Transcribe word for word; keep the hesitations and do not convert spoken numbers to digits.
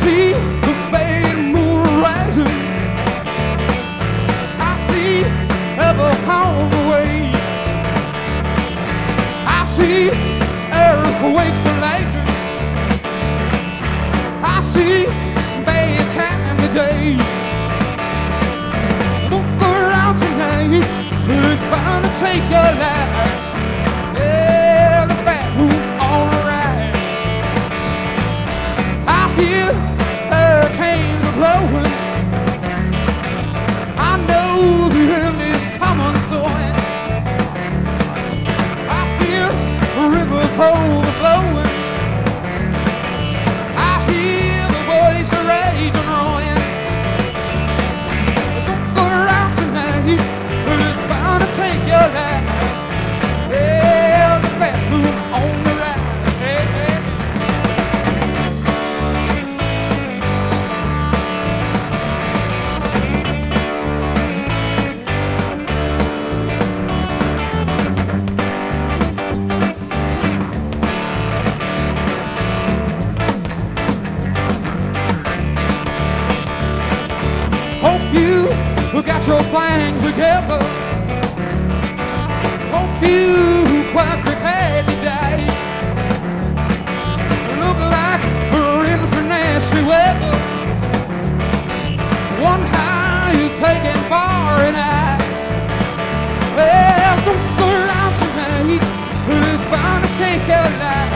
see the fading moon rising. I see ever on the way. I see earthquakes and lightning. I see bad time today. Look around tonight, it's bound to take your life. Yeah, the bad moon on the ride. I hear hurricanes are blowing. I know the end is coming soon. I feel rivers overflowing. I hear the voice of rage and ruin. Don't go around tonight, but it's bound to take your life. Yeah, the bad moon on the ride. Hey, hey. Hope you got your things together. Hope you quite prepared to die. Look like we're in for nasty weather. One how you taking far and high. Well, don't go around tonight, but it's bound to take your life.